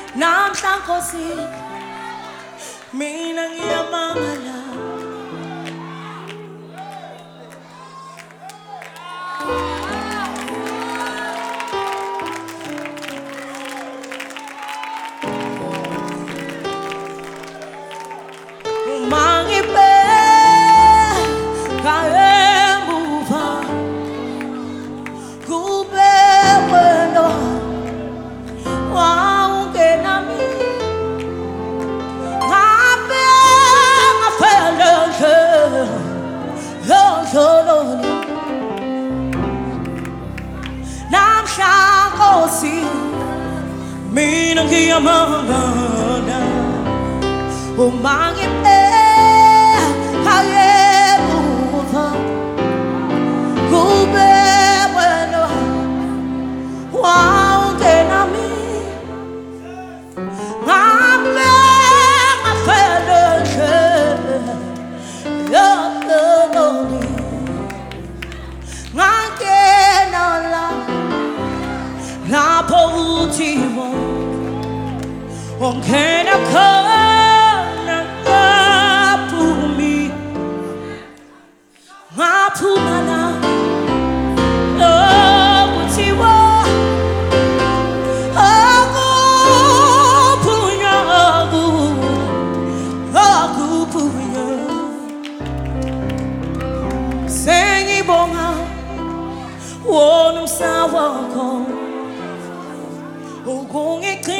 Nam Sankosi, Minang Yamangala. Mangipe, Kaemuva, Kube Wendo, Waungenami, Ape, Afeleke, Yoloni, Nam Sankosi, Minang Yamangala. Mangipe, Kaemuva, Kube Wendo, Waungenami, Ape, Afeleke, Yoloni, Ngangenala, Naputiwo, Onkenaka. Pumana, oh, Putiwa, oh, Punya, oh, Punya, Sengi Bonga, Wonum Sawako, oh, Gongi